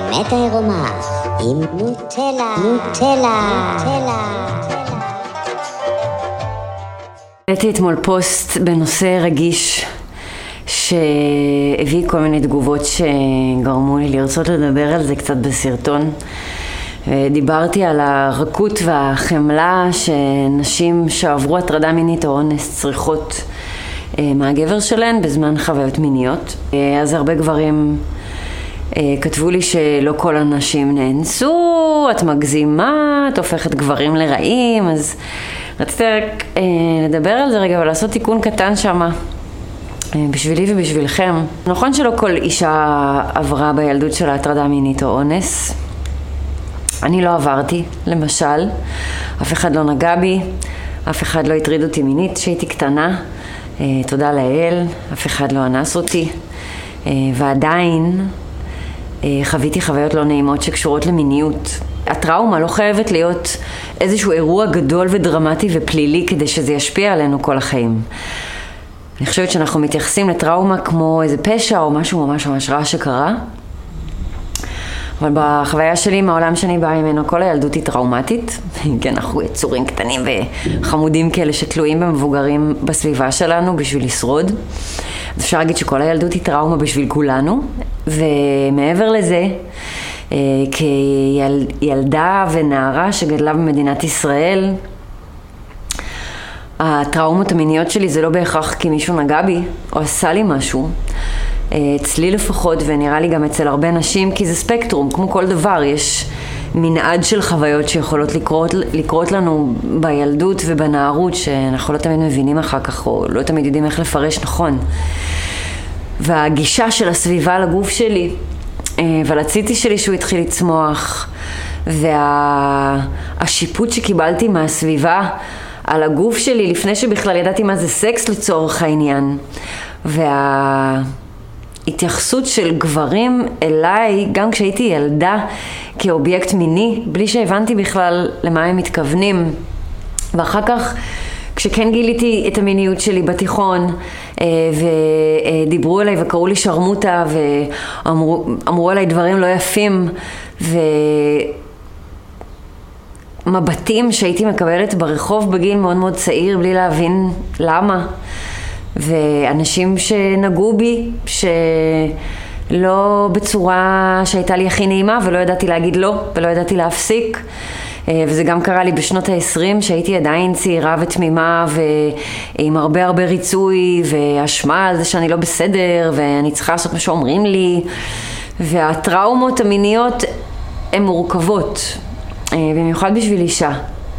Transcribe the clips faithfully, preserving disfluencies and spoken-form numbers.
האמת העירומה עם נוטלה, נוטלה, נוטלה. ראיתי אתמול פוסט בנושא רגיש שהביא כל מיני תגובות שגרמו לי לרצות לדבר על זה קצת בסרטון. דיברתי על הרכות והחמלה שנשים שעברו הטרדה מינית או אונס צריכות מהגבר שלהן בזמן חוויות מיניות. אז הרבה גברים כתבו לי שלא כל הנשים נאנסו, את מגזימה, את הופכת גברים לרעים, אז רציתי רק לדבר על זה רגע ולעשות תיקון קטן שמה בשבילי ובשבילכם. נכון שלא כל אישה עברה בילדות של הטרדה מינית או אונס. אני לא עברתי, למשל, אף אחד לא נגע בי, אף אחד לא הטריד אותי מינית שהייתי קטנה, תודה לאל, אף אחד לא אנס אותי, ועדיין חוויתי חוויות לא נעימות שקשורות למיניות. הטראומה לא חייבת להיות איזשהו אירוע גדול ודרמטי ופלילי כדי שזה ישפיע עלינו כל החיים. אני חושבת שאנחנו מתייחסים לטראומה כמו איזה פשע או משהו ממש ממש רע שקרה. אבל בחוויה שלי, מהעולם שאני באה ממנו, כל הילדות היא טראומטית. כן, אנחנו יצורים קטנים וחמודים כאלה שתלויים במבוגרים בסביבה שלנו בשביל לשרוד. אז אפשר להגיד שכל הילדות היא טראומה בשביל כולנו. ומעבר לזה, כילדה ונערה שגדלה במדינת ישראל, הטראומות המיניות שלי זה לא בהכרח כי מישהו נגע בי או עשה לי משהו. אצלי לפחות, ונראה לי גם אצל הרבה נשים, כי זה ספקטרום, כמו כל דבר, יש מנעד של חוויות שיכולות לקרות, לקרות לנו בילדות ובנערות, שאנחנו לא תמיד מבינים אחר כך, או לא תמיד יודעים איך לפרש נכון. והגישה של הסביבה לגוף שלי, ולציתי שלי שהוא התחיל לצמוח, והשיפוט שקיבלתי מהסביבה על הגוף שלי, לפני שבכלל ידעתי מה זה סקס לצורך העניין, וה... התייחסות של גברים אליי, גם כשהייתי ילדה, כאובייקט מיני, בלי שהבנתי בכלל למה הם מתכוונים. ואחר כך, כשכן גיליתי את המיניות שלי בתיכון, ודיברו אליי וקראו לי שרמוטה, ואמרו עליי דברים לא יפים, ומבטים שהייתי מקבלת ברחוב בגיל מאוד מאוד צעיר, בלי להבין למה. ואנשים שנגעו בי, שלא בצורה שהייתה לי הכי נעימה, ולא ידעתי להגיד לא, ולא ידעתי להפסיק. וזה גם קרה לי בשנות ה-עשרים, שהייתי עדיין צעירה ותמימה, ועם הרבה הרבה ריצוי, והשמע על זה שאני לא בסדר, ואני צריכה לעשות מה שאומרים לי. והטראומות המיניות הן מורכבות, במיוחד בשביל אישה.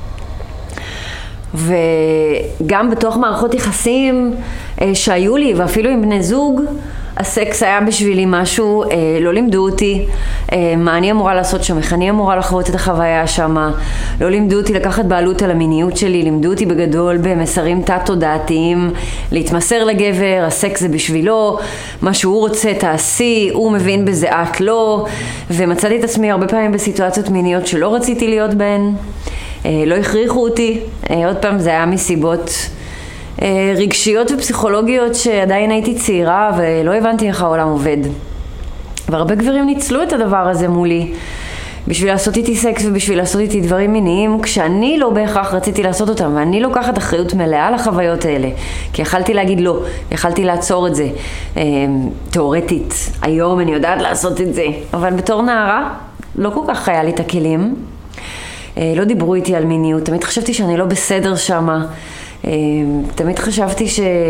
וגם בתוך מערכות יחסים שהיו לי, ואפילו עם בני זוג, הסקס היה בשבילי משהו, לא לימדו אותי מה אני אמורה לעשות שם, איך אני אמורה לחוות את החוויה שם, לא לימדו אותי לקחת בעלות על המיניות שלי, לימדו אותי בגדול במסרים תת-תודעתיים, להתמסר לגבר, הסקס זה בשבילו, מה שהוא רוצה תעשי, הוא מבין בזה את לא, ומצאתי את עצמי הרבה פעמים בסיטואציות מיניות שלא רציתי להיות בהן, לא הכריחו אותי, עוד פעם זה היה מסיבות רגשיות ופסיכולוגיות שעדיין הייתי צעירה ולא הבנתי איך העולם עובד. והרבה גברים ניצלו את הדבר הזה מולי בשביל לעשות איתי סקס ובשביל לעשות איתי דברים מיניים, כשאני לא בהכרח רציתי לעשות אותם, ואני לוקחת אחריות מלאה לחוויות האלה, כי יכלתי להגיד לא, יכלתי לעצור את זה תיאורטית. היום אני יודעת לעשות את זה, אבל בתור נערה לא כל כך היה לי את הכלים. לא דיברו איתי על מיניות, תמיד חשבתי שאני לא בסדר שמה, תמיד חשבתי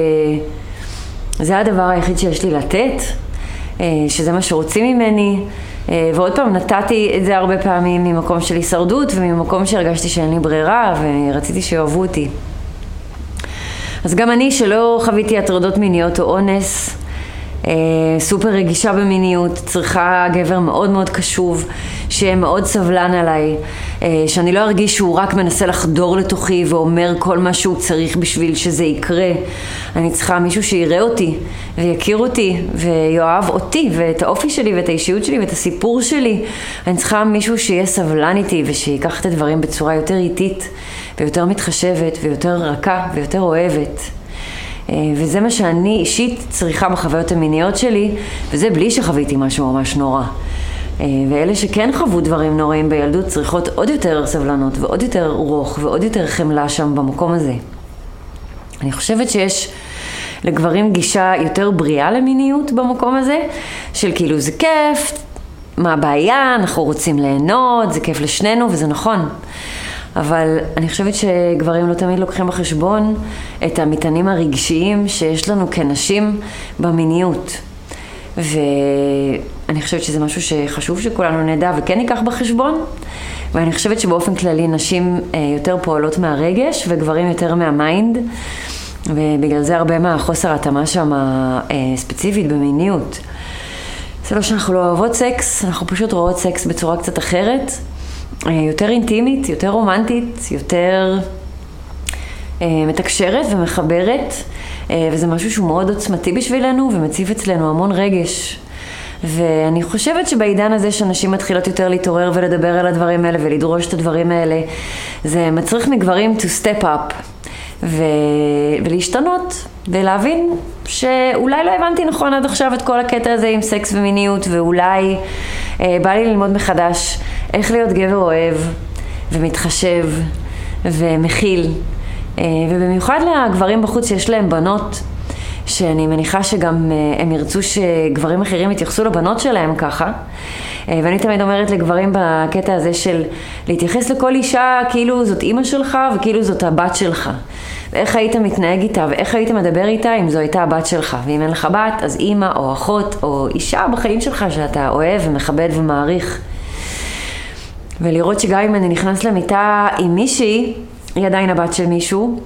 שזה הדבר היחיד שיש לי לתת, שזה מה שרוצים ממני, ועוד פעם נתתי את זה הרבה פעמים ממקום של הישרדות וממקום שהרגשתי שאין לי ברירה ורציתי שאוהבו אותי. אז גם אני שלא חוויתי הטרדות מיניות או אונס, סופר רגישה במיניות, צריכה גבר מאוד מאוד קשוב, שיהיה מאוד סבלן עליי, שאני לא ארגיש שהוא רק מנסה לחדור לתוכי ואומר כל מה שהוא צריך בשביל שזה יקרה. אני צריכה מישהו שיראה אותי ויכיר אותי ויואב אותי ואת האופי שלי ואת האישיות שלי ואת הסיפור שלי. אני צריכה מישהו שיהיה סבלן איתי ושיקח את הדברים בצורה יותר איטית ויותר מתחשבת ויותר רכה ויותר אוהבת. וזה מה שאני אישית צריכה בחוויות המיניות שלי, וזה בלי שחוויתי משהו ממש נורא. ואלה שכן חוו דברים נוראים בילדות צריכות עוד יותר סבלנות ועוד יותר רוח ועוד יותר חמלה שם במקום הזה. אני חושבת שיש לגברים גישה יותר בריאה למיניות במקום הזה, של כאילו זה כיף, מה הבעיה, אנחנו רוצים ליהנות, זה כיף לשנינו וזה נכון. אבל אני חושבת שגברים לא תמיד לוקחים בחשבון את המטענים הרגשיים שיש לנו כנשים במיניות. ואני חושבת שזה משהו שחשוב שכולנו נדע וכן ניקח בחשבון. ואני חושבת שבאופן כללי נשים יותר פועלות מהרגש וגברים יותר מהמיינד. ובגלל זה הרבה מהחוסר התאמה שם ספציפית במיניות. זה לא שאנחנו לא אוהבות סקס, אנחנו פשוט רואות סקס בצורה קצת אחרת. יותר אינטימית, יותר רומנטית, יותר מתקשרת ומחברת. וזה משהו שהוא מאוד עוצמתי בשבילנו ומציף אצלנו המון רגש. ואני חושבת שבעידן הזה שאנשים מתחילות יותר להתעורר ולדבר על הדברים האלה ולדרוש את הדברים האלה, זה מצריך מגברים to step up ו... ולהשתנות ולהבין שאולי לא הבנתי נכון עד עכשיו את כל הקטע הזה עם סקס ומיניות, ואולי אה, בא לי ללמוד מחדש איך להיות גבר אוהב ומתחשב ומכיל. ובמיוחד לגברים בחוץ שיש להם בנות, שאני מניחה שגם הם ירצו שגברים אחרים יתייחסו לבנות שלהם ככה. ואני תמיד אומרת לגברים בקטע הזה של להתייחס לכל אישה כאילו זאת אימא שלך וכאילו זאת הבת שלך. ואיך היית מתנהג איתה ואיך היית מדבר איתה אם זו הייתה הבת שלך. ואם אין לך בת, אז אימא או אחות או אישה בחיים שלך שאתה אוהב ומכבד ומעריך. ולראות שגם אם אני נכנס למיטה עם מישהי, היא עדיין הבת של מישהו,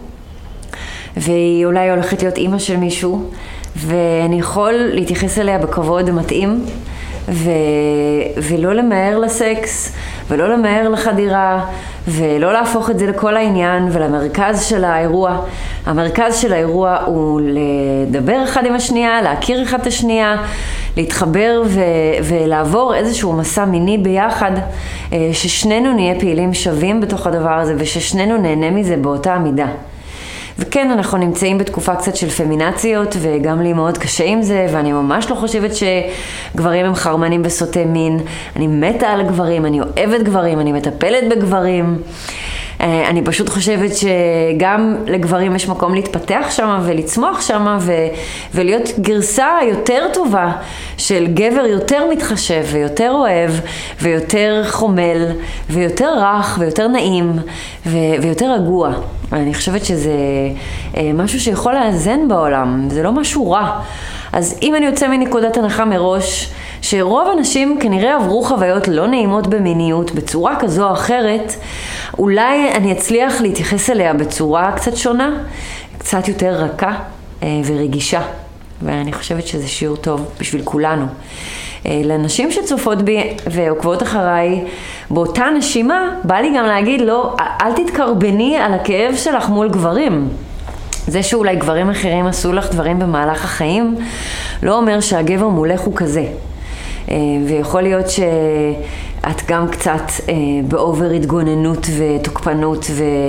והיא אולי הולכת להיות אימא של מישהו, ואני יכול להתייחס אליה בכבוד מתאים, ו... ולא למהר לסקס, ולא למהר לחדירה, ולא להפוך את זה לכל העניין ולמרכז של האירוע. המרכז של האירוע הוא לדבר אחד עם השנייה, להכיר אחד את השנייה, להתחבר ו- ולעבור איזשהו מסע מיני ביחד, ששנינו נהיה פעילים שווים בתוך הדבר הזה וששנינו נהנה מזה באותה המידה. וכן, אנחנו נמצאים בתקופה קצת של פמינציות, וגם לי מאוד קשה עם זה, ואני ממש לא חושבת שגברים הם חרמנים וסוטי מין. אני מתה על גברים, אני אוהבת גברים, אני מטפלת בגברים. אני פשוט חושבת שגם לגברים יש מקום להתפתח שם ולצמוח שם ו- ולהיות גרסה יותר טובה של גבר יותר מתחשב ויותר אוהב ויותר חומל ויותר רך ויותר נעים ו- ויותר רגוע. אני חושבת שזה משהו שיכול לאזן בעולם, זה לא משהו רע. אז אם אני יוצא מנקודת הנחה מראש, שרוב אנשים כנראה עברו חוויות לא נעימות במיניות בצורה כזו או אחרת, אולי אני אצליח להתייחס אליה בצורה קצת שונה, קצת יותר רכה ורגישה. ואני חושבת שזה שיעור טוב בשביל כולנו. לנשים שצופות בי ועוקבות אחריי, באותה נשימה, בא לי גם להגיד, לא, אל תתקרבני על הכאב שלך מול גברים. זה שאולי גברים אחרים עשו לך דברים במהלך החיים, לא אומר שהגבר מולך הוא כזה. ויכול להיות שאת גם קצת באובר התגוננות ותוקפנות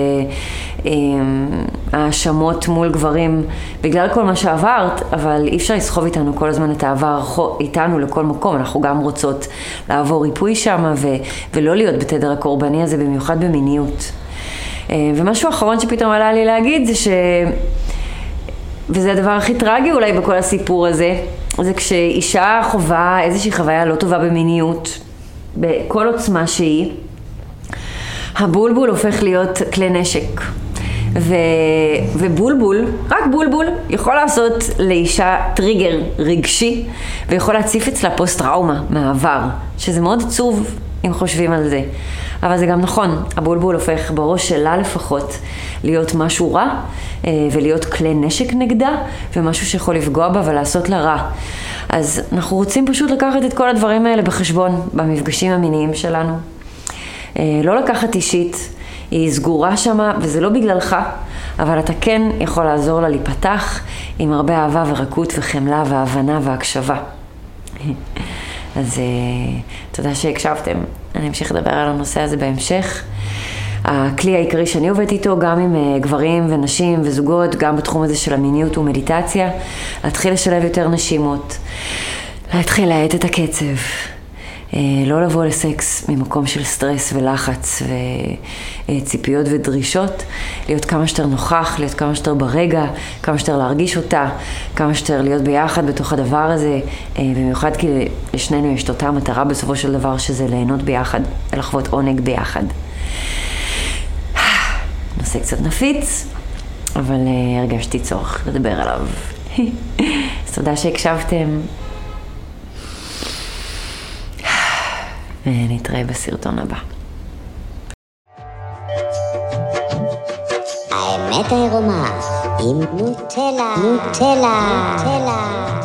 והאשמות מול גברים בגלל כל מה שעברת, אבל אי אפשר לסחוב איתנו כל הזמן את העבר איתנו לכל מקום. אנחנו גם רוצות לעבור ריפוי שם ו- ולא להיות בתדר הקורבני הזה, במיוחד במיניות. ומשהו אחרון שפתאום עלה לי להגיד זה ש... וזה הדבר הכי טרגי אולי בכל הסיפור הזה, זה כשאישה חווה איזושהי חוויה לא טובה במיניות, בכל עוצמה שהיא, הבולבול הופך להיות כלי נשק. ו... ובולבול, רק בולבול, יכול לעשות לאישה טריגר רגשי, ויכול להציף אצלה פוסט טראומה מהעבר, שזה מאוד עצוב אם חושבים על זה. אבל זה גם נכון, הבולבול הופך בראש שלה לפחות להיות משהו רע, ולהיות כלי נשק נגדה, ומשהו שיכול לפגוע בה ולעשות לה רע. אז אנחנו רוצים פשוט לקחת את כל הדברים האלה בחשבון במפגשים המיניים שלנו. לא לקחת אישית, היא סגורה שמה, וזה לא בגללך, אבל אתה כן יכול לעזור לה להיפתח עם הרבה אהבה ורקות וחמלה והבנה והקשבה. אז תודה שהקשבתם. אני אמשיך לדבר על הנושא הזה בהמשך. הכלי העיקרי שאני עובדת איתו, גם עם גברים ונשים וזוגות, גם בתחום הזה של המיניות ומדיטציה, להתחיל לשלב יותר נשימות, להתחיל להאט את הקצב, לא לבוא לסקס ממקום של סטרס ולחץ וציפיות ודרישות, להיות כמה שיותר נוכח, להיות כמה שיותר ברגע, כמה שיותר להרגיש אותה, כמה שיותר להיות ביחד בתוך הדבר הזה, במיוחד כי לשנינו יש את אותה המטרה בסופו של דבר, שזה ליהנות ביחד, לחוות עונג ביחד. נושא קצת נפיץ, אבל הרגשתי צורך לדבר עליו. אז תודה שהקשבתם. ונתראה בסרטון הבא. האמת העירומה עם נוטלה, נוטלה, נוטלה.